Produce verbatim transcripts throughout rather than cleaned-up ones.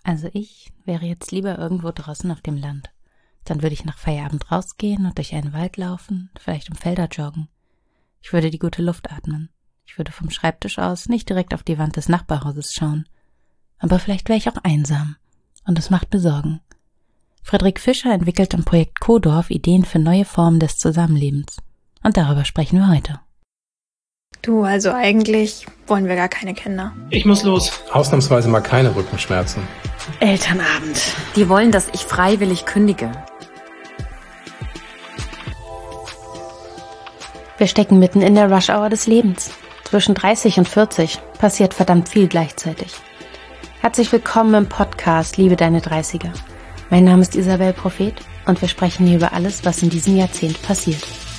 Also ich wäre jetzt lieber irgendwo draußen auf dem Land. Dann würde ich nach Feierabend rausgehen und durch einen Wald laufen, vielleicht um Felder joggen. Ich würde die gute Luft atmen. Ich würde vom Schreibtisch aus nicht direkt auf die Wand des Nachbarhauses schauen. Aber vielleicht wäre ich auch einsam. Und das macht mir Sorgen. Friedrich Fischer entwickelt im Projekt Kodorf Ideen für neue Formen des Zusammenlebens. Und darüber sprechen wir heute. Du, also eigentlich wollen wir gar keine Kinder. Ich muss los. Ausnahmsweise mal keine Rückenschmerzen. Elternabend. Die wollen, dass ich freiwillig kündige. Wir stecken mitten in der Rush-Hour des Lebens. Zwischen dreißig und vierzig passiert verdammt viel gleichzeitig. Herzlich willkommen im Podcast Liebe deine dreißiger. Mein Name ist Isabel Prophet und wir sprechen hier über alles, was in diesem Jahrzehnt passiert.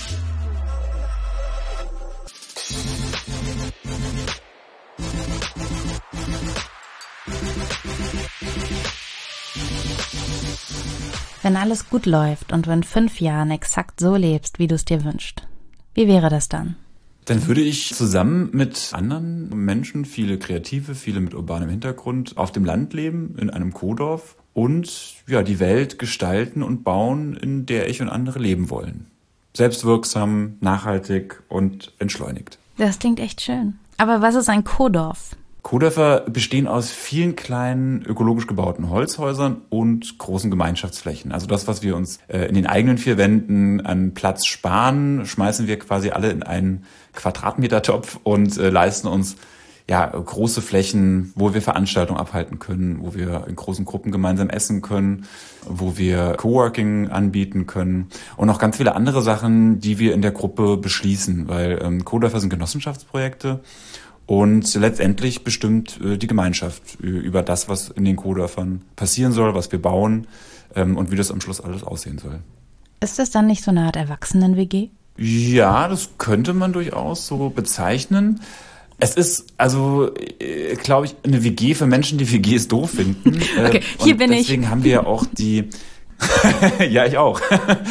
Wenn alles gut läuft und du in fünf Jahren exakt so lebst, wie du es dir wünschst, wie wäre das dann? Dann würde ich zusammen mit anderen Menschen, viele Kreative, viele mit urbanem Hintergrund, auf dem Land leben, in einem Kodorf und ja, die Welt gestalten und bauen, in der ich und andere leben wollen. Selbstwirksam, nachhaltig und entschleunigt. Das klingt echt schön. Aber was ist ein Kodorf? Kodörfer bestehen aus vielen kleinen ökologisch gebauten Holzhäusern und großen Gemeinschaftsflächen. Also das, was wir uns äh, in den eigenen vier Wänden an Platz sparen, schmeißen wir quasi alle in einen Quadratmetertopf und äh, leisten uns ja große Flächen, wo wir Veranstaltungen abhalten können, wo wir in großen Gruppen gemeinsam essen können, wo wir Coworking anbieten können und noch ganz viele andere Sachen, die wir in der Gruppe beschließen, weil ähm, Kodörfer sind Genossenschaftsprojekte. Und letztendlich bestimmt äh, die Gemeinschaft äh, über das, was in den Kodörfern passieren soll, was wir bauen ähm, und wie das am Schluss alles aussehen soll. Ist das dann nicht so eine Art Erwachsenen-W G? Ja, das könnte man durchaus so bezeichnen. Es ist also, äh, glaube ich, eine W G für Menschen, die W Gs doof finden. Okay, hier und bin ich. Deswegen haben wir ja auch die... Ja, ich auch.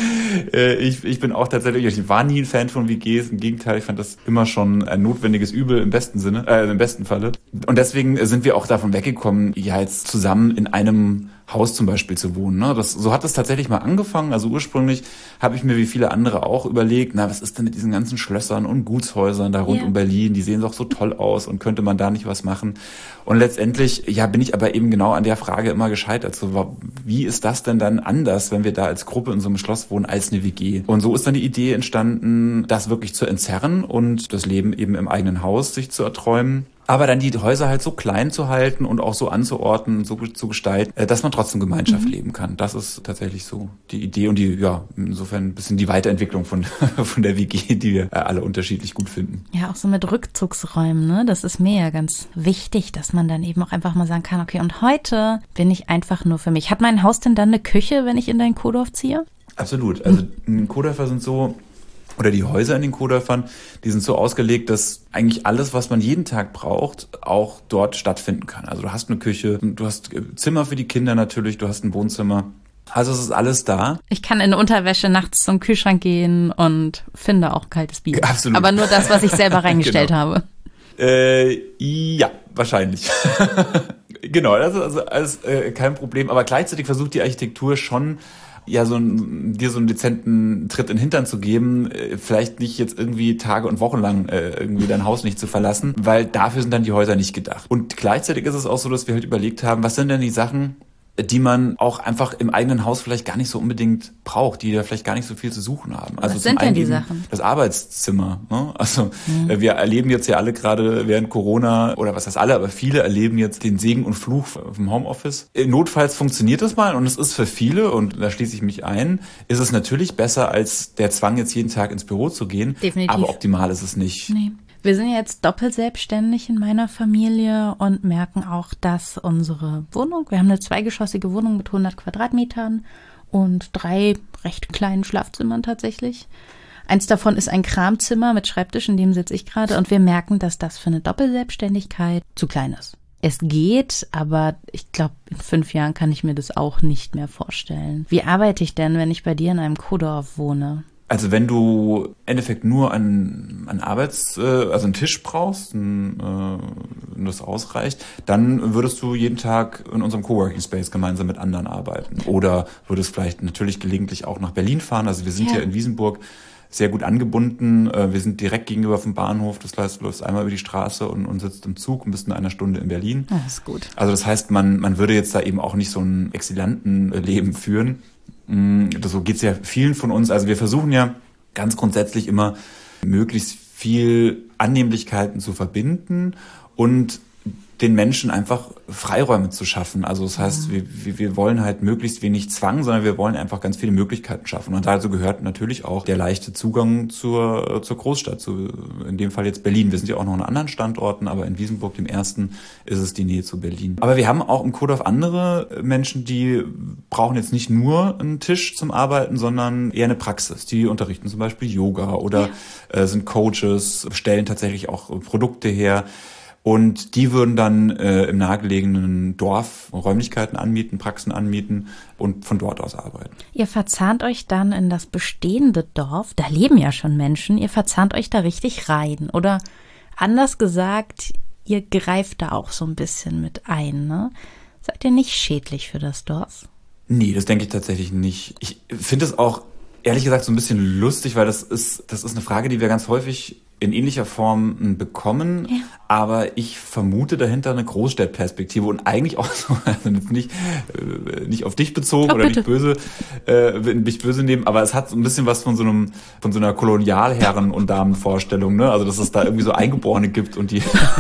ich, ich bin auch tatsächlich, ich war nie ein Fan von W Gs. Im Gegenteil, ich fand das immer schon ein notwendiges Übel im besten Sinne, äh, im besten Falle. Und deswegen sind wir auch davon weggekommen, ja jetzt zusammen in einem Haus zum Beispiel zu wohnen. Ne? Das, so hat es tatsächlich mal angefangen. Also ursprünglich habe ich mir wie viele andere auch überlegt, na, was ist denn mit diesen ganzen Schlössern und Gutshäusern da rund yeah. um Berlin? Die sehen doch so toll aus und könnte man da nicht was machen? Und letztendlich, ja, bin ich aber eben genau an der Frage immer gescheitert. So, wie ist das denn dann anders, wenn wir da als Gruppe in so einem Schloss wohnen, als eine W G? Und so ist dann die Idee entstanden, das wirklich zu entzerren und das Leben eben im eigenen Haus sich zu erträumen. Aber dann die Häuser halt so klein zu halten und auch so anzuordnen, so zu gestalten, dass man trotzdem Gemeinschaft mhm. leben kann. Das ist tatsächlich so die Idee und die, ja, insofern ein bisschen die Weiterentwicklung von, von der W G, die wir alle unterschiedlich gut finden. Ja, auch so mit Rückzugsräumen, ne? Das ist mir ja ganz wichtig, dass man dann eben auch einfach mal sagen kann, okay, und heute bin ich einfach nur für mich. Hat mein Haus denn dann eine Küche, wenn ich in dein Kodorf ziehe? Absolut. Also Kodörfer sind so... Oder die Häuser in den Kodörfern, die sind so ausgelegt, dass eigentlich alles, was man jeden Tag braucht, auch dort stattfinden kann. Also du hast eine Küche, du hast Zimmer für die Kinder natürlich, du hast ein Wohnzimmer. Also es ist alles da. Ich kann in Unterwäsche nachts zum Kühlschrank gehen und finde auch kaltes Bier. Absolut. Aber nur das, was ich selber reingestellt genau. habe. Äh, ja, wahrscheinlich. Genau, das ist also alles äh, kein Problem. Aber gleichzeitig versucht die Architektur schon, ja, so ein, dir so einen dezenten Tritt in den Hintern zu geben, äh, vielleicht nicht jetzt irgendwie Tage und Wochen lang äh, irgendwie dein Haus nicht zu verlassen, weil dafür sind dann die Häuser nicht gedacht. Und gleichzeitig ist es auch so, dass wir halt überlegt haben, was sind denn die Sachen, die man auch einfach im eigenen Haus vielleicht gar nicht so unbedingt braucht, die da vielleicht gar nicht so viel zu suchen haben. Also was sind denn die Sachen? Das Arbeitszimmer. Ne? Also mhm. wir erleben jetzt ja alle gerade während Corona, oder was heißt alle, aber viele erleben jetzt den Segen und Fluch vom Homeoffice. Notfalls funktioniert das mal und es ist für viele, und da schließe ich mich ein, ist es natürlich besser als der Zwang, jetzt jeden Tag ins Büro zu gehen. Definitiv. Aber optimal ist es nicht. Nee. Wir sind jetzt doppelt selbstständig in meiner Familie und merken auch, dass unsere Wohnung, wir haben eine zweigeschossige Wohnung mit hundert Quadratmetern und drei recht kleinen Schlafzimmern tatsächlich. Eins davon ist ein Kramzimmer mit Schreibtisch, in dem sitze ich gerade, und wir merken, dass das für eine Doppelselbstständigkeit zu klein ist. Es geht, aber ich glaube, in fünf Jahren kann ich mir das auch nicht mehr vorstellen. Wie arbeite ich denn, wenn ich bei dir in einem Kodorf wohne? Also wenn du im Endeffekt nur einen, einen Arbeits-, also einen Tisch brauchst, ein, äh, und das ausreicht, dann würdest du jeden Tag in unserem Coworking Space gemeinsam mit anderen arbeiten. Oder würdest vielleicht natürlich gelegentlich auch nach Berlin fahren. Also wir sind ja. hier in Wiesenburg sehr gut angebunden. Wir sind direkt gegenüber vom Bahnhof. Das heißt, du läufst einmal über die Straße und, und sitzt im Zug und bist in einer Stunde in Berlin. Das ist gut. Also das heißt, man, man würde jetzt da eben auch nicht so ein Exilantenleben führen. So geht's ja vielen von uns. Also wir versuchen ja ganz grundsätzlich immer möglichst viel Annehmlichkeiten zu verbinden und den Menschen einfach Freiräume zu schaffen. Also das heißt, wir, wir wollen halt möglichst wenig Zwang, sondern wir wollen einfach ganz viele Möglichkeiten schaffen. Und dazu gehört natürlich auch der leichte Zugang zur, zur Großstadt, zu, in dem Fall jetzt Berlin. Wir sind ja auch noch an anderen Standorten, aber in Wiesenburg, dem ersten, ist es die Nähe zu Berlin. Aber wir haben auch im Kodorf andere Menschen, die brauchen jetzt nicht nur einen Tisch zum Arbeiten, sondern eher eine Praxis. Die unterrichten zum Beispiel Yoga oder ja. äh, sind Coaches, stellen tatsächlich auch Produkte her. Und die würden dann äh, im nahegelegenen Dorf Räumlichkeiten anmieten, Praxen anmieten und von dort aus arbeiten. Ihr verzahnt euch dann in das bestehende Dorf, da leben ja schon Menschen, ihr verzahnt euch da richtig rein. Oder anders gesagt, ihr greift da auch so ein bisschen mit ein, ne? Seid ihr nicht schädlich für das Dorf? Nee, das denke ich tatsächlich nicht. Ich finde es auch ehrlich gesagt so ein bisschen lustig, weil das ist, das ist eine Frage, die wir ganz häufig in ähnlicher Form bekommen, ja. aber ich vermute dahinter eine Großstadtperspektive und eigentlich auch so, also nicht, äh, nicht auf dich bezogen oh, oder bitte. nicht böse, äh, nicht böse nehmen, aber es hat so ein bisschen was von so einem, von so einer Kolonialherren- und Damenvorstellung, ne? Also dass es da irgendwie so Eingeborene gibt und die,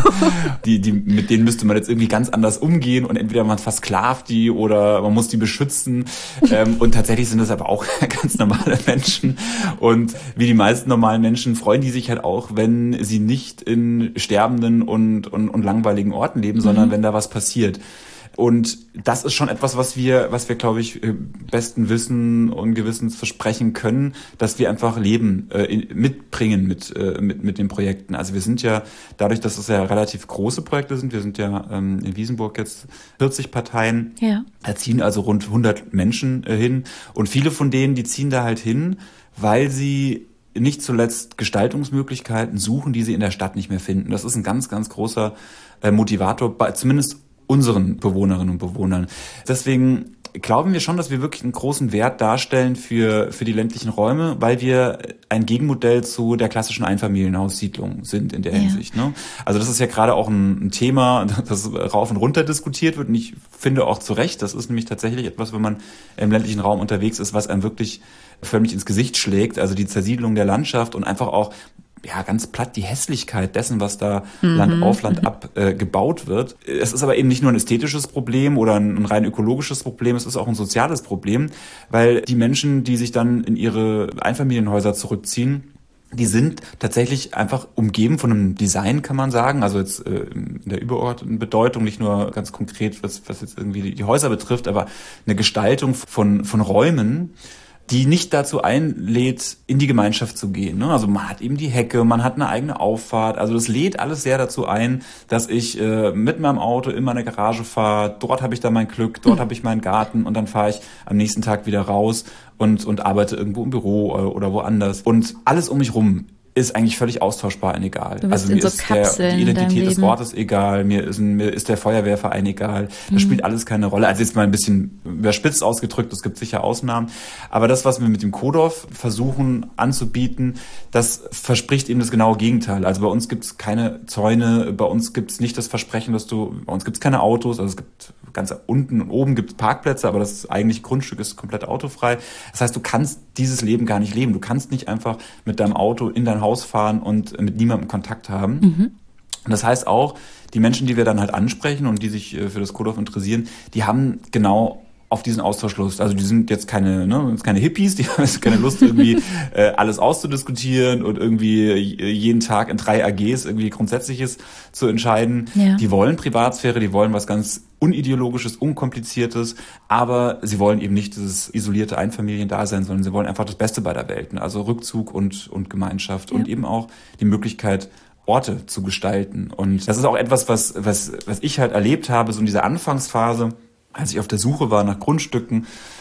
die, die, mit denen müsste man jetzt irgendwie ganz anders umgehen und entweder man versklavt die oder man muss die beschützen ähm, und tatsächlich sind das aber auch ganz normale Menschen und wie die meisten normalen Menschen freuen die sich halt auch, wenn sie nicht in sterbenden und, und, und langweiligen Orten leben, sondern mhm. wenn da was passiert. Und das ist schon etwas, was wir, was wir, glaube ich, besten Wissen und Gewissens versprechen können, dass wir einfach Leben äh, mitbringen mit, äh, mit, mit den Projekten. Also wir sind ja, dadurch, dass es ja relativ große Projekte sind, wir sind ja ähm, in Wiesenburg jetzt vierzig Parteien, ja. da ziehen also rund hundert Menschen äh, hin. Und viele von denen, die ziehen da halt hin, weil sie nicht zuletzt Gestaltungsmöglichkeiten suchen, die sie in der Stadt nicht mehr finden. Das ist ein ganz, ganz großer äh, Motivator, bei zumindest unseren Bewohnerinnen und Bewohnern. Deswegen glauben wir schon, dass wir wirklich einen großen Wert darstellen für für die ländlichen Räume, weil wir ein Gegenmodell zu der klassischen Einfamilienhaussiedlung sind in der ja. Hinsicht. Ne? Also das ist ja gerade auch ein, ein Thema, das rauf und runter diskutiert wird und ich finde auch zu Recht, das ist nämlich tatsächlich etwas, wenn man im ländlichen Raum unterwegs ist, was einem wirklich förmlich ins Gesicht schlägt, also die Zersiedlung der Landschaft und einfach auch ja ganz platt die Hässlichkeit dessen, was da mhm. Land auf Land ab äh, gebaut wird. Es ist aber eben nicht nur ein ästhetisches Problem oder ein, ein rein ökologisches Problem, es ist auch ein soziales Problem, weil die Menschen, die sich dann in ihre Einfamilienhäuser zurückziehen, die sind tatsächlich einfach umgeben von einem Design, kann man sagen, also jetzt äh, in der übergeordneten Bedeutung, nicht nur ganz konkret, was, was jetzt irgendwie die, die Häuser betrifft, aber eine Gestaltung von, von Räumen, die nicht dazu einlädt, in die Gemeinschaft zu gehen. Ne? Also man hat eben die Hecke, man hat eine eigene Auffahrt. Also das lädt alles sehr dazu ein, dass ich äh, mit meinem Auto in meine Garage fahre. Dort habe ich dann mein Glück, dort mhm. habe ich meinen Garten und dann fahre ich am nächsten Tag wieder raus und und arbeite irgendwo im Büro oder, oder woanders. Und alles um mich rum ist eigentlich völlig austauschbar und egal. Du bist also mir in so ist der, die Identität des Ortes egal, mir ist, mir ist der Feuerwehrverein egal, das mhm. spielt alles keine Rolle. Also jetzt mal ein bisschen überspitzt ausgedrückt, es gibt sicher Ausnahmen, aber das, was wir mit dem Kodorf versuchen anzubieten, das verspricht eben das genaue Gegenteil. Also bei uns gibt es keine Zäune, bei uns gibt es nicht das Versprechen, dass du, bei uns gibt es keine Autos, also es gibt ganz unten und oben gibt es Parkplätze, aber das eigentliche Grundstück ist komplett autofrei. Das heißt, du kannst dieses Leben gar nicht leben. Du kannst nicht einfach mit deinem Auto in dein Haus fahren und mit niemandem Kontakt haben. Mhm. Und das heißt auch, die Menschen, die wir dann halt ansprechen und die sich für das Kodorf interessieren, die haben genau auf diesen Austausch Lust. Also die sind jetzt keine, ne, jetzt keine Hippies, die haben jetzt keine Lust, irgendwie äh, alles auszudiskutieren und irgendwie jeden Tag in drei A Gs irgendwie Grundsätzliches zu entscheiden. Ja. Die wollen Privatsphäre, die wollen was ganz Unideologisches, Unkompliziertes, aber sie wollen eben nicht dieses isolierte Einfamiliendasein, sondern sie wollen einfach das Beste bei der Welt. Also Rückzug und, und Gemeinschaft ja. und eben auch die Möglichkeit, Orte zu gestalten. Und das ist auch etwas, was, was, was ich halt erlebt habe, so in dieser Anfangsphase, als ich auf der Suche war nach Grundstücken,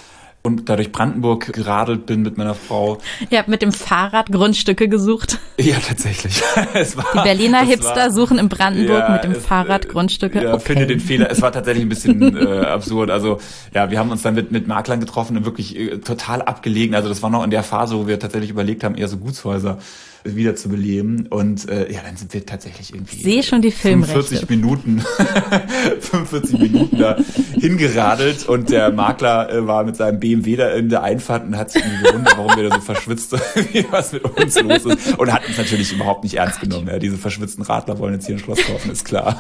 und da durch Brandenburg geradelt bin mit meiner Frau. Ihr habt mit dem Fahrrad Grundstücke gesucht. Ja, tatsächlich. Es war, Die Berliner Hipster war, suchen in Brandenburg ja, mit dem es, Fahrrad Grundstücke. Ja, okay. Finde den Fehler. Es war tatsächlich ein bisschen äh, absurd. Also ja, wir haben uns dann mit, mit Maklern getroffen und wirklich äh, total abgelegen. Also das war noch in der Phase, wo wir tatsächlich überlegt haben, eher so Gutshäuser wieder zu beleben. Und äh, ja, dann sind wir tatsächlich irgendwie ich sehe schon die Filmrechte. fünfundvierzig Minuten fünfundvierzig Minuten da hingeradelt und der Makler äh, war mit seinem B M W da in der Einfahrt und hat sich irgendwie gewundert, warum wir da so verschwitzt, wie was mit uns los ist, und hat uns natürlich überhaupt nicht ernst genommen. Ja, diese verschwitzten Radler wollen jetzt hier ein Schloss kaufen, ist klar.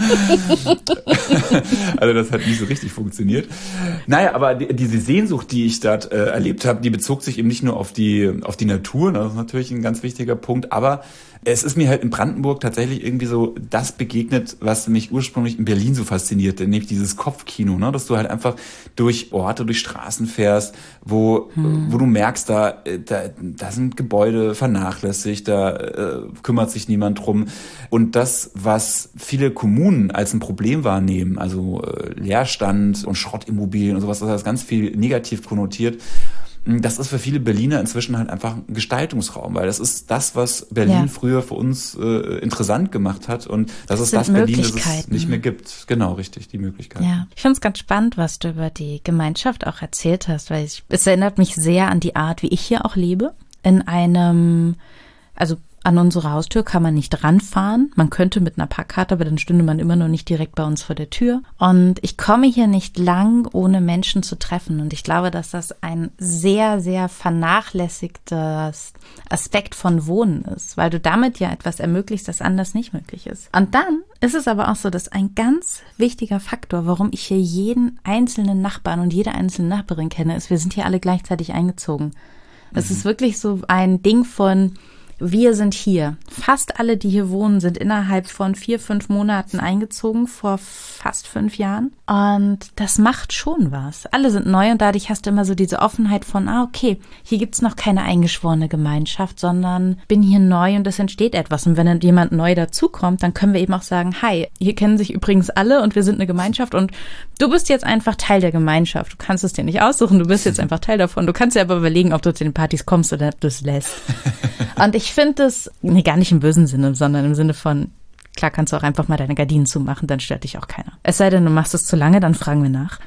Also das hat nicht so richtig funktioniert. Naja, aber die, diese Sehnsucht, die ich dort äh, erlebt habe, die bezog sich eben nicht nur auf die auf die Natur, das ist natürlich ein ganz wichtiger Punkt, aber es ist mir halt in Brandenburg tatsächlich irgendwie so das begegnet, was mich ursprünglich in Berlin so faszinierte, nämlich dieses Kopfkino, ne? Dass du halt einfach durch Orte, durch Straßen fährst, wo hm. wo du merkst, da, da da sind Gebäude vernachlässigt, da äh, kümmert sich niemand drum. Und das, was viele Kommunen als ein Problem wahrnehmen, also äh, Leerstand und Schrottimmobilien und sowas, das ist ganz viel negativ konnotiert. Das ist für viele Berliner inzwischen halt einfach ein Gestaltungsraum, weil das ist das, was Berlin ja. früher für uns äh, interessant gemacht hat, und das, das ist das Berlin, das es nicht mehr gibt. Genau, richtig, die Möglichkeiten. Ja, ich finde es ganz spannend, was du über die Gemeinschaft auch erzählt hast, weil ich, es erinnert mich sehr an die Art, wie ich hier auch lebe. In einem, also an unsere Haustür kann man nicht ranfahren. Man könnte mit einer Parkkarte, aber dann stünde man immer noch nicht direkt bei uns vor der Tür. Und ich komme hier nicht lang, ohne Menschen zu treffen. Und ich glaube, dass das ein sehr, sehr vernachlässigtes Aspekt von Wohnen ist, weil du damit ja etwas ermöglichst, das anders nicht möglich ist. Und dann ist es aber auch so, dass ein ganz wichtiger Faktor, warum ich hier jeden einzelnen Nachbarn und jede einzelne Nachbarin kenne, ist, wir sind hier alle gleichzeitig eingezogen. Es mhm. ist wirklich so ein Ding von: Wir sind hier. Fast alle, die hier wohnen, sind innerhalb von vier, fünf Monaten eingezogen, vor fast fünf Jahren. Und das macht schon was. Alle sind neu und dadurch hast du immer so diese Offenheit von, ah, okay, hier gibt's noch keine eingeschworene Gemeinschaft, sondern bin hier neu und es entsteht etwas. Und wenn dann jemand neu dazukommt, dann können wir eben auch sagen, hi, hier kennen sich übrigens alle und wir sind eine Gemeinschaft und du bist jetzt einfach Teil der Gemeinschaft. Du kannst es dir nicht aussuchen, du bist jetzt einfach Teil davon. Du kannst dir aber überlegen, ob du zu den Partys kommst oder ob du es lässt. Und ich finde es, nee, gar nicht im bösen Sinne, sondern im Sinne von, klar kannst du auch einfach mal deine Gardinen zumachen, dann stört dich auch keiner. Es sei denn, du machst es zu lange, dann fragen wir nach.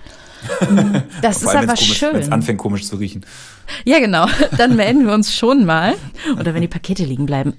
Das ist aber komisch, schön. Wenn es anfängt, komisch zu riechen. Ja, genau. Dann melden wir uns schon mal. Oder wenn die Pakete liegen bleiben.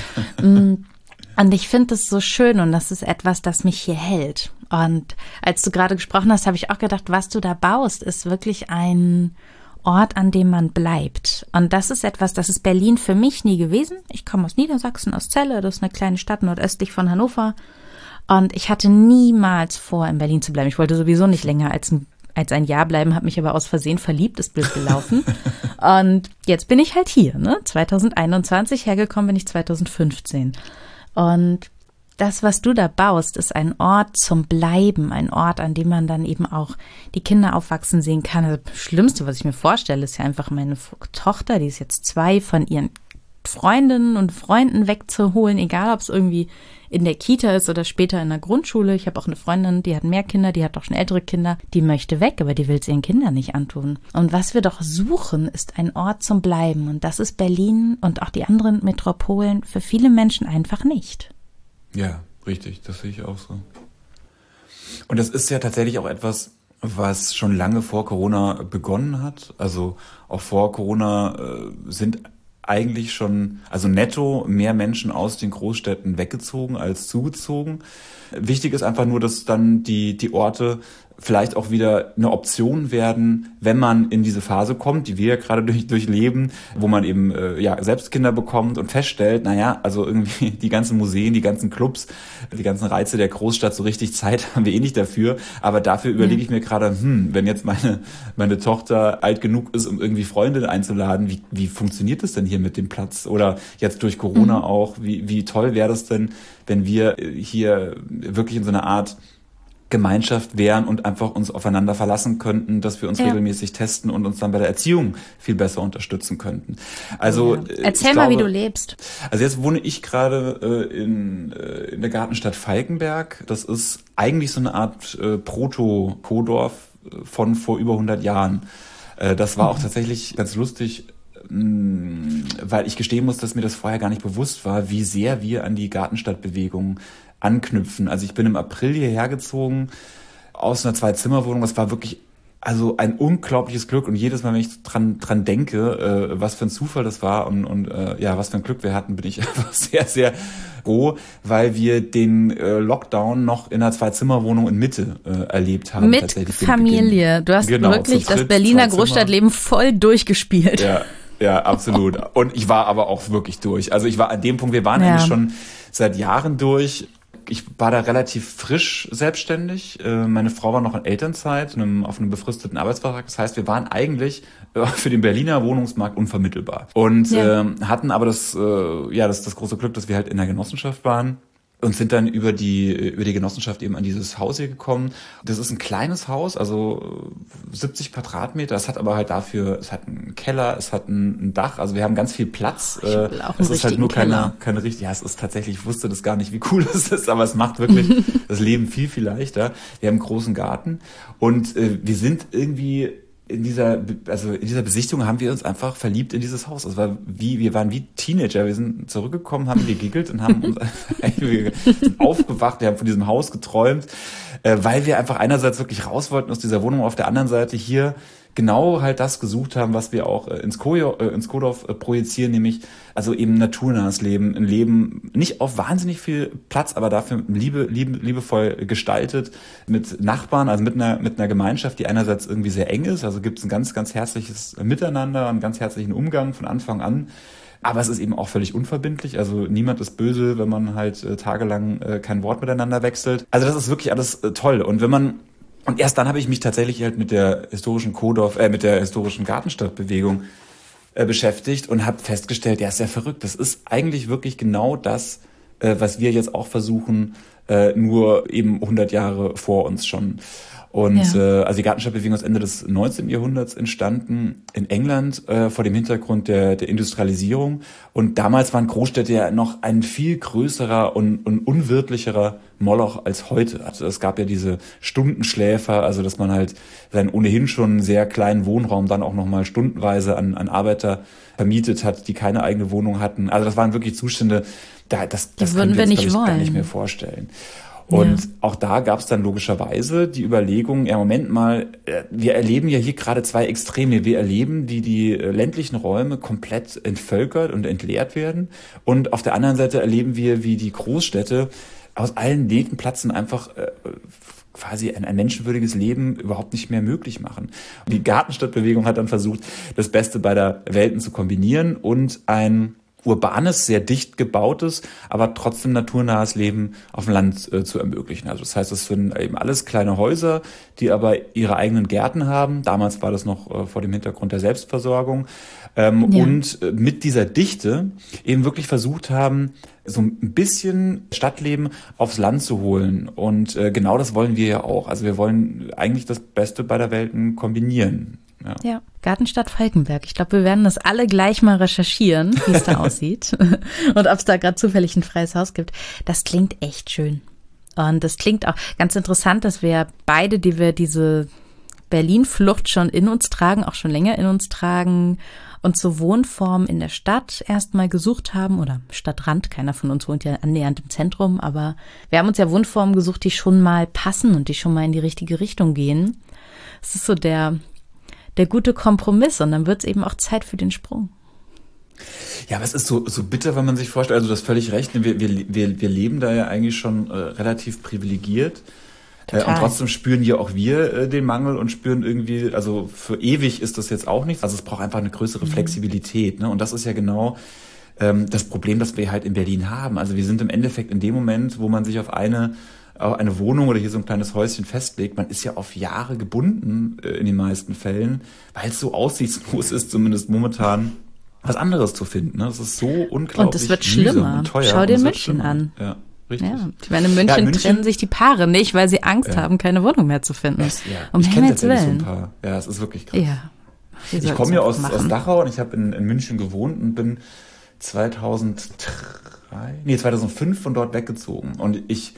Und ich finde das so schön und das ist etwas, das mich hier hält. Und als du gerade gesprochen hast, habe ich auch gedacht, was du da baust, ist wirklich ein Ort, an dem man bleibt. Und das ist etwas, das ist Berlin für mich nie gewesen. Ich komme aus Niedersachsen, aus Celle, das ist eine kleine Stadt nordöstlich von Hannover. Und ich hatte niemals vor, in Berlin zu bleiben. Ich wollte sowieso nicht länger als ein, als ein Jahr bleiben, habe mich aber aus Versehen verliebt, ist blöd gelaufen. Und jetzt bin ich halt hier, ne? zwanzig einundzwanzig, hergekommen bin ich zwanzig fünfzehn. Und das, was du da baust, ist ein Ort zum Bleiben, ein Ort, an dem man dann eben auch die Kinder aufwachsen sehen kann. Also das Schlimmste, was ich mir vorstelle, ist ja einfach meine Tochter, die ist jetzt zwei, von ihren Freundinnen und Freunden wegzuholen, egal ob es irgendwie in der Kita ist oder später in der Grundschule. Ich habe auch eine Freundin, die hat mehr Kinder, die hat auch schon ältere Kinder, die möchte weg, aber die will es ihren Kindern nicht antun. Und was wir doch suchen, ist ein Ort zum Bleiben. Und das ist Berlin und auch die anderen Metropolen für viele Menschen einfach nicht. Ja, richtig, das sehe ich auch so. Und das ist ja tatsächlich auch etwas, was schon lange vor Corona begonnen hat. Also auch vor Corona äh, sind eigentlich schon, also netto mehr Menschen aus den Großstädten weggezogen als zugezogen. Wichtig ist einfach nur, dass dann die die Orte vielleicht auch wieder eine Option werden, wenn man in diese Phase kommt, die wir ja gerade durch, durchleben, wo man eben äh, ja selbst Kinder bekommt und feststellt, naja, also irgendwie die ganzen Museen, die ganzen Clubs, die ganzen Reize der Großstadt, so richtig Zeit haben wir eh nicht dafür. Aber dafür überlege ich mir gerade, hm, wenn jetzt meine meine Tochter alt genug ist, um irgendwie Freunde einzuladen, wie wie funktioniert das denn hier mit dem Platz? Oder jetzt durch Corona mhm. auch, wie wie toll wäre das denn, wenn wir hier wirklich in so einer Art Gemeinschaft wären und einfach uns aufeinander verlassen könnten, dass wir uns ja. regelmäßig testen und uns dann bei der Erziehung viel besser unterstützen könnten. Also ja. Erzähl mal, glaube, wie du lebst. Also jetzt wohne ich gerade äh, in, äh, in der Gartenstadt Falkenberg. Das ist eigentlich so eine Art äh, Proto-Kodorf von vor über hundert Jahren. Äh, das war auch tatsächlich ganz lustig, mh, weil ich gestehen muss, dass mir das vorher gar nicht bewusst war, wie sehr wir an die Gartenstadtbewegung anknüpfen. Also ich bin im April hierher gezogen aus einer Zwei-Zimmer-Wohnung. Das war wirklich also ein unglaubliches Glück, und jedes Mal, wenn ich dran dran denke, äh, was für ein Zufall das war und und äh, ja, was für ein Glück wir hatten, bin ich einfach sehr, sehr froh, weil wir den äh, Lockdown noch in einer Zwei-Zimmer-Wohnung in Mitte äh, erlebt haben. Mit Familie. Du hast genau, wirklich das Berliner Großstadtleben voll durchgespielt. Ja, ja, absolut. Und ich war aber auch wirklich durch. Also ich war an dem Punkt, wir waren ja. eigentlich schon seit Jahren durch. Ich war da relativ frisch selbstständig. Meine Frau war noch in Elternzeit, auf einem befristeten Arbeitsvertrag. Das heißt, wir waren eigentlich für den Berliner Wohnungsmarkt unvermittelbar. Und ja. äh, hatten aber das, äh, ja, das, das große Glück, dass wir halt in der Genossenschaft waren. Und sind dann über die über die Genossenschaft eben an dieses Haus hier gekommen. Das ist ein kleines Haus, also siebzig Quadratmeter. Es hat aber halt dafür, es hat einen Keller, es hat ein, ein Dach. Also wir haben ganz viel Platz. Ich will auch einen es ist halt nur keine keine richtige. Ja, es ist tatsächlich. Ich wusste das gar nicht, wie cool es ist, aber es macht wirklich das Leben viel viel leichter. Wir haben einen großen Garten und äh, wir sind irgendwie in dieser, also in dieser Besichtigung haben wir uns einfach verliebt in dieses Haus. Es war wie, wir waren wie Teenager. Wir sind zurückgekommen, haben gegiggelt und haben uns wir sind aufgewacht. Wir haben von diesem Haus geträumt, weil wir einfach einerseits wirklich raus wollten aus dieser Wohnung, auf der anderen Seite hier genau halt das gesucht haben, was wir auch ins Ko- ins Kodorf projizieren, nämlich also eben naturnahes Leben, ein Leben nicht auf wahnsinnig viel Platz, aber dafür liebe, liebe, liebevoll gestaltet, mit Nachbarn, also mit einer mit einer Gemeinschaft, die einerseits irgendwie sehr eng ist, also gibt es ein ganz, ganz herzliches Miteinander, einen ganz herzlichen Umgang von Anfang an. Aber es ist eben auch völlig unverbindlich, also niemand ist böse, wenn man halt äh, tagelang äh, kein Wort miteinander wechselt. Also das ist wirklich alles äh, toll. Und wenn man Und erst dann habe ich mich tatsächlich halt mit der historischen Kodorf, äh, mit der historischen Gartenstadtbewegung äh, beschäftigt und habe festgestellt, ja, ist ja verrückt. Das ist eigentlich wirklich genau das, äh, was wir jetzt auch versuchen, äh, nur eben hundert Jahre vor uns schon. Und ja. äh, also die Gartenstadtbewegung ist Ende des neunzehnten Jahrhunderts entstanden in England äh, vor dem Hintergrund der, der Industrialisierung. Und damals waren Großstädte ja noch ein viel größerer und, und unwirtlicherer Moloch als heute. Also es gab ja diese Stundenschläfer, also dass man halt seinen ohnehin schon sehr kleinen Wohnraum dann auch nochmal stundenweise an, an Arbeiter vermietet hat, die keine eigene Wohnung hatten. Also das waren wirklich Zustände, da, das, das können wir uns, glaube ich, gar nicht mehr vorstellen. Und ja. auch da gab es dann logischerweise die Überlegung, ja, Moment mal, wir erleben ja hier gerade zwei Extreme. Wir erleben, wie die ländlichen Räume komplett entvölkert und entleert werden. Und auf der anderen Seite erleben wir, wie die Großstädte aus allen Nebenplätzen einfach äh, quasi ein, ein menschenwürdiges Leben überhaupt nicht mehr möglich machen. Die Gartenstadtbewegung hat dann versucht, das Beste beider Welten zu kombinieren und ein urbanes, sehr dicht gebautes, aber trotzdem naturnahes Leben auf dem Land äh, zu ermöglichen. Also das heißt, es sind eben alles kleine Häuser, die aber ihre eigenen Gärten haben. Damals war das noch äh, vor dem Hintergrund der Selbstversorgung. Ähm, ja. Und äh, mit dieser Dichte eben wirklich versucht haben, so ein bisschen Stadtleben aufs Land zu holen. Und äh, genau das wollen wir ja auch. Also wir wollen eigentlich das Beste beider Welten kombinieren. Ja. ja, Gartenstadt Falkenberg. Ich glaube, wir werden das alle gleich mal recherchieren, wie es da aussieht und ob es da gerade zufällig ein freies Haus gibt. Das klingt echt schön. Und das klingt auch ganz interessant, dass wir beide, die wir diese Berlin-Flucht schon in uns tragen, auch schon länger in uns tragen und zur Wohnform in der Stadt erstmal gesucht haben oder Stadtrand. Keiner von uns wohnt ja annähernd im Zentrum, aber wir haben uns ja Wohnformen gesucht, die schon mal passen und die schon mal in die richtige Richtung gehen. Es ist so der der gute Kompromiss und dann wird es eben auch Zeit für den Sprung. Ja, aber es ist so, so bitter, wenn man sich vorstellt, also du hast völlig recht, wir, wir, wir, wir leben da ja eigentlich schon äh, relativ privilegiert. Äh, und trotzdem spüren ja auch wir äh, den Mangel und spüren irgendwie, also für ewig ist das jetzt auch nichts, also es braucht einfach eine größere mhm. Flexibilität, ne? Und das ist ja genau ähm, das Problem, das wir halt in Berlin haben. Also wir sind im Endeffekt in dem Moment, wo man sich auf eine eine Wohnung oder hier so ein kleines Häuschen festlegt, man ist ja auf Jahre gebunden äh, in den meisten Fällen, weil es so aussichtslos ist, zumindest momentan, was anderes zu finden. Ne? Das ist so unglaublich und es wird schlimmer. Und teuer. Schau dir München an. Ja, richtig. Ja, ich meine, in München, ja, in München trennen sich die Paare nicht, weil sie Angst ja. haben, keine Wohnung mehr zu finden. Es, ja. Um ich kenne tatsächlich so ein paar. Ja, es ist wirklich krass. Ja. Ich komme ja aus, aus Dachau und ich habe in, in München gewohnt und bin zweitausenddrei, nee, zweitausendfünf von dort weggezogen. Und ich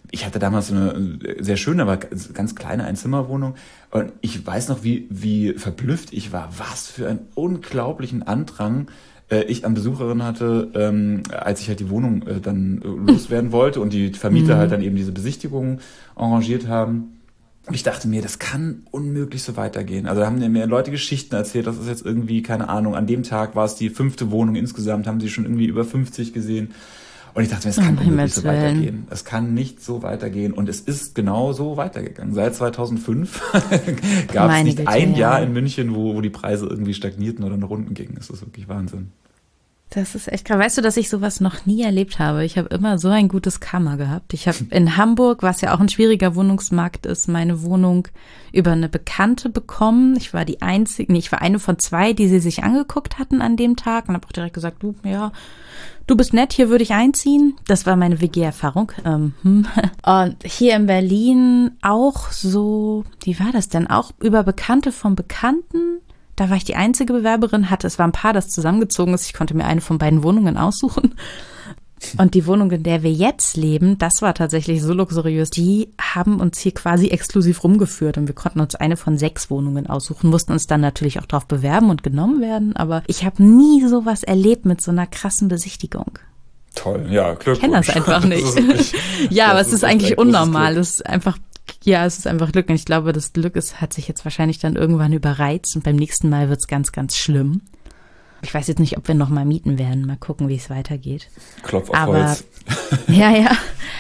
Ich hatte damals so eine sehr schöne, aber ganz kleine Einzimmerwohnung. Und ich weiß noch, wie, wie verblüfft ich war. Was für einen unglaublichen Andrang äh, ich an Besucherinnen hatte, ähm, als ich halt die Wohnung äh, dann äh, loswerden wollte und die Vermieter mhm. halt dann eben diese Besichtigungen arrangiert haben. Und ich dachte mir, das kann unmöglich so weitergehen. Also da haben mir Leute Geschichten erzählt, das ist jetzt irgendwie, keine Ahnung, an dem Tag war es die fünfte Wohnung insgesamt, haben sie schon irgendwie über fünfzig gesehen. Und ich dachte mir, es kann oh, unmöglich so weitergehen. Es kann nicht so weitergehen. Und es ist genau so weitergegangen. Seit zweitausendfünf gab es nicht Güte, ein Jahr ja. in München, wo, wo die Preise irgendwie stagnierten oder nach unten gingen. Das ist wirklich Wahnsinn. Das ist echt krass. Weißt du, dass ich sowas noch nie erlebt habe? Ich habe immer so ein gutes Karma gehabt. Ich habe in Hamburg, was ja auch ein schwieriger Wohnungsmarkt ist, meine Wohnung über eine Bekannte bekommen. Ich war die einzige, nee, ich war eine von zwei, die sie sich angeguckt hatten an dem Tag und habe auch direkt gesagt, du, ja, du bist nett, hier würde ich einziehen. Das war meine W G-Erfahrung. Ähm, hm. Und hier in Berlin auch so, wie war das denn? Auch über Bekannte von Bekannten. Da war ich die einzige Bewerberin, hatte, es war ein Paar, das zusammengezogen ist. Ich konnte mir eine von beiden Wohnungen aussuchen. Und die Wohnung, in der wir jetzt leben, das war tatsächlich so luxuriös. Die haben uns hier quasi exklusiv rumgeführt und wir konnten uns eine von sechs Wohnungen aussuchen, mussten uns dann natürlich auch drauf bewerben und genommen werden. Aber ich habe nie sowas erlebt mit so einer krassen Besichtigung. Toll, ja, Glückwunsch. Ich kenne das einfach nicht. Das wirklich, ja, aber es ist, ist eigentlich unnormal. Es ist einfach Ja, es ist einfach Glück. Und ich glaube, das Glück ist, hat sich jetzt wahrscheinlich dann irgendwann überreizt und beim nächsten Mal wird's ganz, ganz schlimm. Ich weiß jetzt nicht, ob wir noch mal mieten werden. Mal gucken, wie es weitergeht. Klopf auf Aber, Holz. Ja, ja.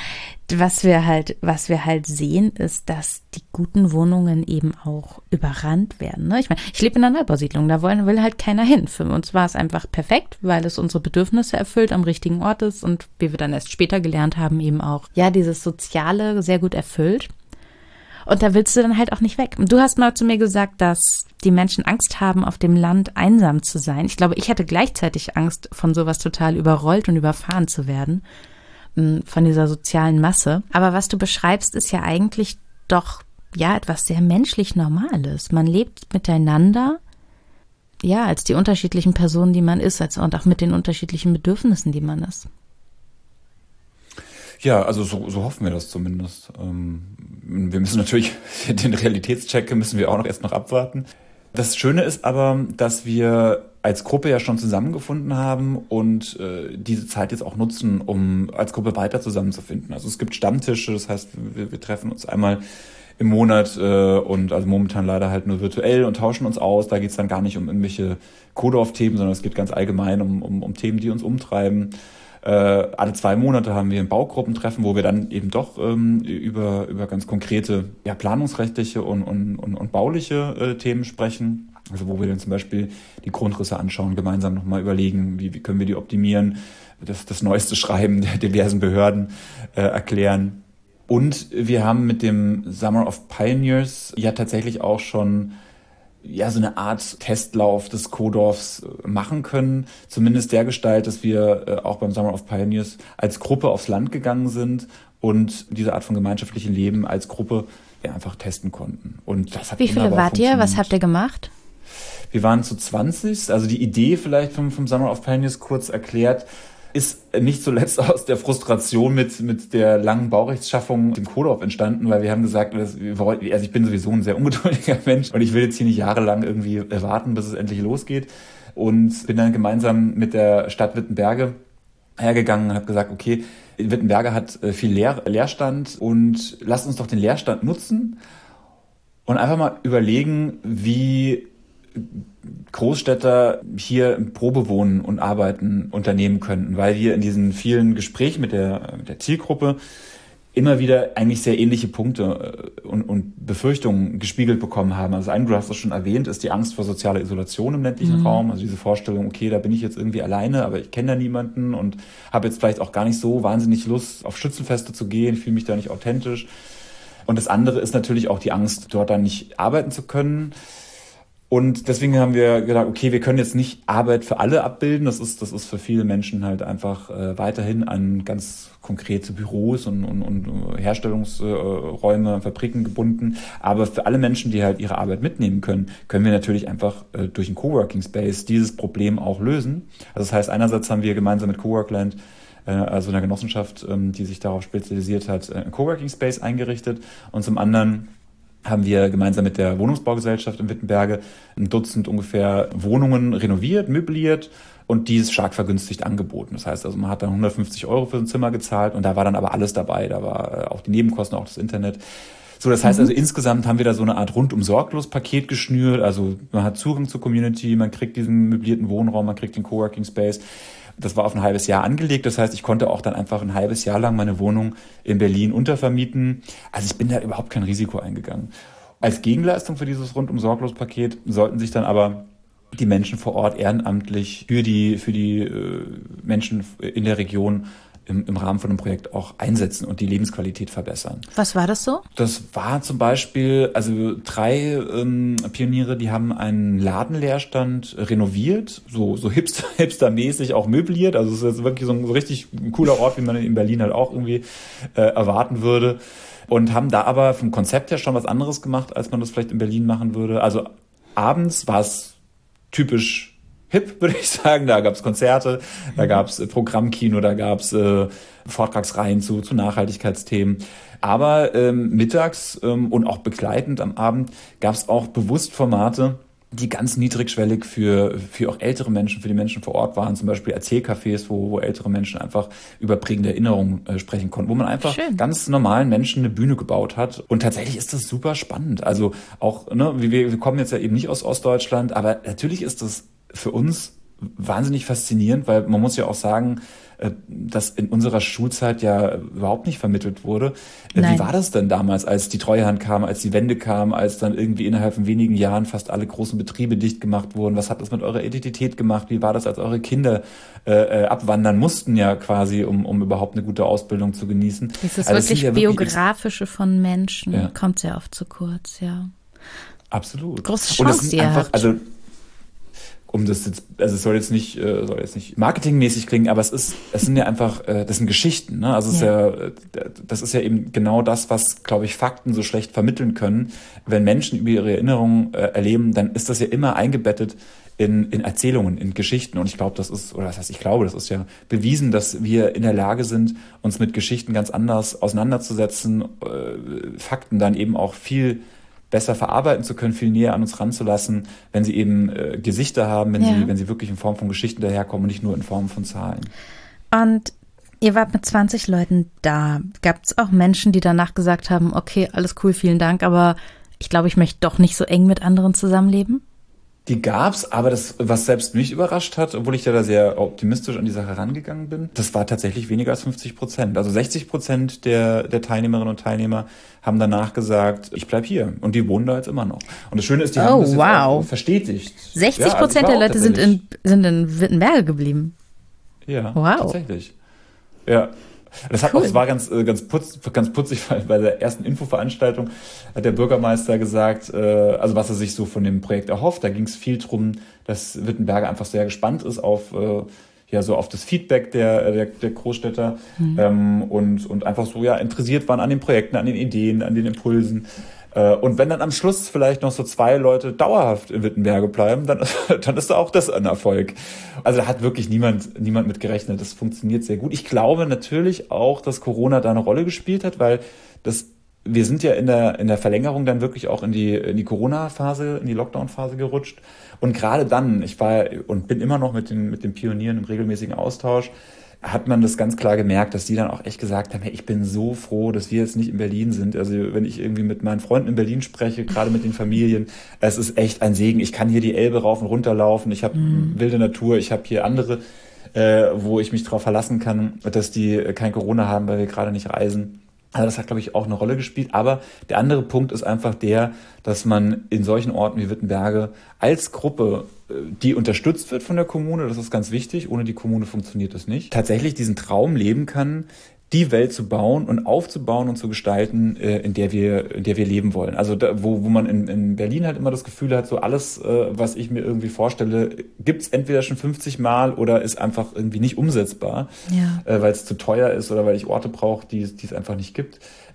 Was wir halt, was wir halt sehen, ist, dass die guten Wohnungen eben auch überrannt werden. Ne? Ich meine, ich lebe in einer Neubausiedlung, da wollen, will halt keiner hin. Für uns war es einfach perfekt, weil es unsere Bedürfnisse erfüllt, am richtigen Ort ist und wie wir dann erst später gelernt haben, eben auch, ja, dieses Soziale sehr gut erfüllt. Und da willst du dann halt auch nicht weg. Du hast mal zu mir gesagt, dass die Menschen Angst haben, auf dem Land einsam zu sein. Ich glaube, ich hatte gleichzeitig Angst, von sowas total überrollt und überfahren zu werden, von dieser sozialen Masse. Aber was du beschreibst, ist ja eigentlich doch, ja, etwas sehr menschlich Normales. Man lebt miteinander, ja, als die unterschiedlichen Personen, die man ist, als und auch mit den unterschiedlichen Bedürfnissen, die man ist. Ja, also so, so hoffen wir das zumindest. Ähm, wir müssen natürlich, den Realitätscheck müssen wir auch noch erst noch abwarten. Das Schöne ist aber, dass wir als Gruppe ja schon zusammengefunden haben und äh, diese Zeit jetzt auch nutzen, um als Gruppe weiter zusammenzufinden. Also es gibt Stammtische, das heißt, wir, wir treffen uns einmal im Monat äh, und also momentan leider halt nur virtuell und tauschen uns aus. Da geht es dann gar nicht um irgendwelche Kodorf-Themen, sondern es geht ganz allgemein um, um, um Themen, die uns umtreiben. Äh, alle zwei Monate haben wir ein Baugruppentreffen, wo wir dann eben doch ähm, über über ganz konkrete ja, planungsrechtliche und, und, und, und bauliche äh, Themen sprechen. Also wo wir dann zum Beispiel die Grundrisse anschauen, gemeinsam nochmal überlegen, wie, wie können wir die optimieren, das, das neueste Schreiben der diversen Behörden äh, erklären. Und wir haben mit dem Summer of Pioneers ja tatsächlich auch schon ja so eine Art Testlauf des Kodorfs machen können, zumindest dergestalt, dass wir äh, auch beim Summer of Pioneers als Gruppe aufs Land gegangen sind und diese Art von gemeinschaftlichem Leben als Gruppe ja, einfach testen konnten. Und das hat Wie viele wart ihr? Was habt ihr gemacht? Wir waren zu zwanzig, also die Idee vielleicht vom, vom Summer of Pioneers kurz erklärt, ist nicht zuletzt aus der Frustration mit mit der langen Baurechtsschaffung im Kodorf entstanden, weil wir haben gesagt, dass wir wollten, also ich bin sowieso ein sehr ungeduldiger Mensch und ich will jetzt hier nicht jahrelang irgendwie warten, bis es endlich losgeht und bin dann gemeinsam mit der Stadt Wittenberge hergegangen und habe gesagt, okay, Wittenberge hat viel Leer, Leerstand und lasst uns doch den Leerstand nutzen und einfach mal überlegen, wie Großstädter hier Probewohnen und Arbeiten unternehmen könnten, weil wir in diesen vielen Gesprächen mit der, mit der Zielgruppe immer wieder eigentlich sehr ähnliche Punkte und, und Befürchtungen gespiegelt bekommen haben. Also ein, du hast es schon erwähnt, ist die Angst vor sozialer Isolation im ländlichen mhm. Raum. Also diese Vorstellung, okay, da bin ich jetzt irgendwie alleine, aber ich kenne da niemanden und habe jetzt vielleicht auch gar nicht so wahnsinnig Lust, auf Schützenfeste zu gehen, fühle mich da nicht authentisch. Und das andere ist natürlich auch die Angst, dort dann nicht arbeiten zu können. Und deswegen haben wir gedacht, okay, wir können jetzt nicht Arbeit für alle abbilden. Das ist, das ist für viele Menschen halt einfach äh, weiterhin an ganz konkrete Büros und, und, und Herstellungsräume, äh, Fabriken gebunden. Aber für alle Menschen, die halt ihre Arbeit mitnehmen können, können wir natürlich einfach äh, durch einen Coworking Space dieses Problem auch lösen. Also das heißt, einerseits haben wir gemeinsam mit Coworkland äh, also einer Genossenschaft, ähm, die sich darauf spezialisiert hat, einen Coworking Space eingerichtet. Und zum anderen haben wir gemeinsam mit der Wohnungsbaugesellschaft in Wittenberge ein Dutzend ungefähr Wohnungen renoviert, möbliert und dies stark vergünstigt angeboten. Das heißt also, man hat dann hundertfünfzig Euro für ein Zimmer gezahlt und da war dann aber alles dabei. Da war auch die Nebenkosten, auch das Internet. So, das heißt also, insgesamt haben wir da so eine Art rundum-sorglos-Paket geschnürt. Also man hat Zugang zur Community, man kriegt diesen möblierten Wohnraum, man kriegt den Coworking Space. Das war auf ein halbes Jahr angelegt. Das heißt, ich konnte auch dann einfach ein halbes Jahr lang meine Wohnung in Berlin untervermieten. Also ich bin da überhaupt kein Risiko eingegangen. Als Gegenleistung für dieses Rundum-Sorglos-Paket sollten sich dann aber die Menschen vor Ort ehrenamtlich für die, für die äh, Menschen in der Region im, im Rahmen von einem Projekt auch einsetzen und die Lebensqualität verbessern. Was war das so? Das war zum Beispiel, also drei ähm, Pioniere, die haben einen Ladenleerstand renoviert, so so hipster, hipstermäßig auch möbliert. Also es ist wirklich so ein so richtig cooler Ort, wie man in Berlin halt auch irgendwie äh, erwarten würde. Und haben da aber vom Konzept her schon was anderes gemacht, als man das vielleicht in Berlin machen würde. Also abends war es typisch hip, würde ich sagen. Da gab's Konzerte, da gab's äh, Programmkino, da gab's äh, Vortragsreihen zu, zu Nachhaltigkeitsthemen. Aber ähm, mittags ähm, und auch begleitend am Abend gab's auch bewusst Formate, die ganz niedrigschwellig für für auch ältere Menschen, für die Menschen vor Ort waren. Zum Beispiel Erzählcafés, wo, wo ältere Menschen einfach über prägende Erinnerungen äh, sprechen konnten, wo man einfach Schön. ganz normalen Menschen eine Bühne gebaut hat. Und tatsächlich ist das super spannend. Also auch, ne, wir, wir kommen jetzt ja eben nicht aus Ostdeutschland, aber natürlich ist das für uns wahnsinnig faszinierend, weil man muss ja auch sagen, dass in unserer Schulzeit ja überhaupt nicht vermittelt wurde. Nein. Wie war das denn damals, als die Treuhand kam, als die Wende kam, als dann irgendwie innerhalb von wenigen Jahren fast alle großen Betriebe dicht gemacht wurden? Was hat das mit eurer Identität gemacht? Wie war das, als eure Kinder äh, abwandern mussten ja quasi, um, um überhaupt eine gute Ausbildung zu genießen? Dieses also wirklich ja Biografische wirklich von Menschen ja. kommt sehr oft zu kurz, ja. Absolut. Große Chance, Und das sind die ihr einfach, habt. also um das jetzt, also es soll jetzt nicht, äh, soll jetzt nicht marketingmäßig klingen, aber es ist, es sind ja einfach, äh, das sind Geschichten, ne? Also es ja. ist ja, das ist ja eben genau das, was, glaube ich, Fakten so schlecht vermitteln können. Wenn Menschen über ihre Erinnerungen äh, erleben, dann ist das ja immer eingebettet in, in Erzählungen, in Geschichten. Und ich glaube, das ist, oder das heißt, ich glaube, das ist ja bewiesen, dass wir in der Lage sind, uns mit Geschichten ganz anders auseinanderzusetzen, äh, Fakten dann eben auch viel besser verarbeiten zu können, viel näher an uns ranzulassen, wenn sie eben äh, Gesichter haben, wenn ja. sie wenn sie wirklich in Form von Geschichten daherkommen und nicht nur in Form von Zahlen. Und ihr wart mit zwanzig Leuten da. Gab es auch Menschen, die danach gesagt haben, okay, alles cool, vielen Dank, aber ich glaube, ich möchte doch nicht so eng mit anderen zusammenleben? Die gab's, aber das, was selbst mich überrascht hat, obwohl ich ja da sehr optimistisch an die Sache rangegangen bin, das war tatsächlich weniger als fünfzig Prozent. Also sechzig Prozent der, der Teilnehmerinnen und Teilnehmer haben danach gesagt, ich bleib hier. Und die wohnen da jetzt immer noch. Und das Schöne ist, die oh, haben das wow. jetzt auch verstetigt. sechzig Prozent ja, also der Leute sind in, sind in Wittenberge geblieben. Ja, wow. tatsächlich. Ja. Das hat cool. auch, das war ganz, ganz, putz, ganz putzig, weil bei der ersten Infoveranstaltung hat der Bürgermeister gesagt, äh, also was er sich so von dem Projekt erhofft. Da ging es viel drum, dass Wittenberge einfach sehr gespannt ist auf, äh, ja, so auf das Feedback der, der, der Großstädter mhm. ähm, und, und einfach so, ja, interessiert waren an den Projekten, an den Ideen, an den Impulsen. Und wenn dann am Schluss vielleicht noch so zwei Leute dauerhaft in Wittenberge bleiben, dann, dann ist da auch das ein Erfolg. Also da hat wirklich niemand, niemand mit gerechnet. Das funktioniert sehr gut. Ich glaube natürlich auch, dass Corona da eine Rolle gespielt hat, weil das, wir sind ja in der, in der Verlängerung dann wirklich auch in die, in die Corona-Phase, in die Lockdown-Phase gerutscht. Und gerade dann, ich war und bin immer noch mit den, mit den Pionieren im regelmäßigen Austausch, hat man das ganz klar gemerkt, dass die dann auch echt gesagt haben, hey, ich bin so froh, dass wir jetzt nicht in Berlin sind. Also wenn ich irgendwie mit meinen Freunden in Berlin spreche, gerade mit den Familien, es ist echt ein Segen. Ich kann hier die Elbe rauf und runter laufen, ich habe mhm. wilde Natur, ich habe hier andere, äh, wo ich mich drauf verlassen kann, dass die kein Corona haben, weil wir gerade nicht reisen. Also das hat, glaube ich, auch eine Rolle gespielt. Aber der andere Punkt ist einfach der, dass man in solchen Orten wie Wittenberge als Gruppe, die unterstützt wird von der Kommune, das ist ganz wichtig, ohne die Kommune funktioniert das nicht, tatsächlich diesen Traum leben kann, die Welt zu bauen und aufzubauen und zu gestalten, in der wir, in der wir leben wollen. Also da, wo, wo man in, in Berlin halt immer das Gefühl hat, so alles, was ich mir irgendwie vorstelle, gibt's entweder schon fünfzig Mal oder ist einfach irgendwie nicht umsetzbar, ja. weil es zu teuer ist oder weil ich Orte brauche, die, die es einfach nicht gibt.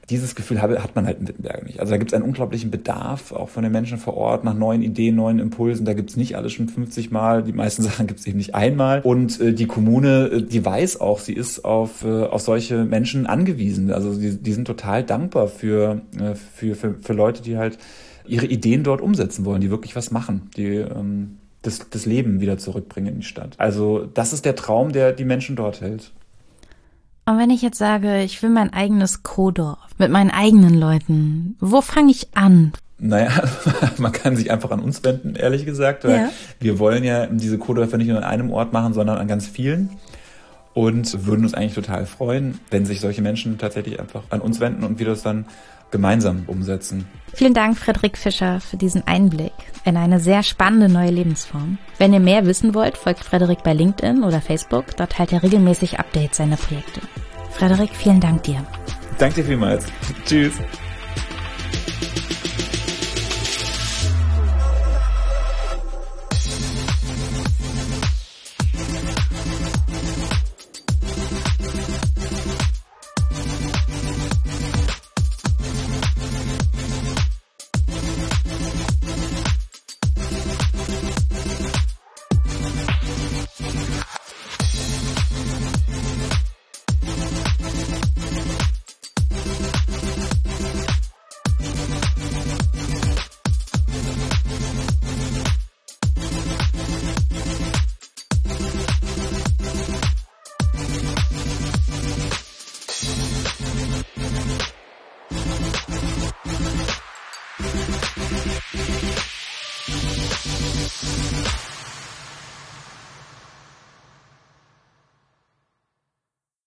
Dieses Gefühl hat man halt in Wittenberge nicht. Also da gibt es einen unglaublichen Bedarf, auch von den Menschen vor Ort, nach neuen Ideen, neuen Impulsen. Da gibt es nicht alles schon fünfzig Mal. Die meisten Sachen gibt es eben nicht einmal. Und äh, die Kommune, äh, die weiß auch, sie ist auf, äh, auf solche Menschen angewiesen. Also die, die sind total dankbar für, äh, für, für, für Leute, die halt ihre Ideen dort umsetzen wollen, die wirklich was machen, die ähm, das, das Leben wieder zurückbringen in die Stadt. Also das ist der Traum, der die Menschen dort hält. Und wenn ich jetzt sage, ich will mein eigenes Co-Dorf mit meinen eigenen Leuten, wo fange ich an? Naja, man kann sich einfach an uns wenden, ehrlich gesagt. Weil ja. Wir wollen ja diese Co-Dörfer nicht nur an einem Ort machen, sondern an ganz vielen. Und würden uns eigentlich total freuen, wenn sich solche Menschen tatsächlich einfach an uns wenden und wir das dann gemeinsam umsetzen. Vielen Dank, Frederik Fischer, für diesen Einblick in eine sehr spannende neue Lebensform. Wenn ihr mehr wissen wollt, folgt Frederik bei LinkedIn oder Facebook. Dort teilt er regelmäßig Updates seiner Projekte. Frederik, vielen Dank dir. Danke dir vielmals. Tschüss.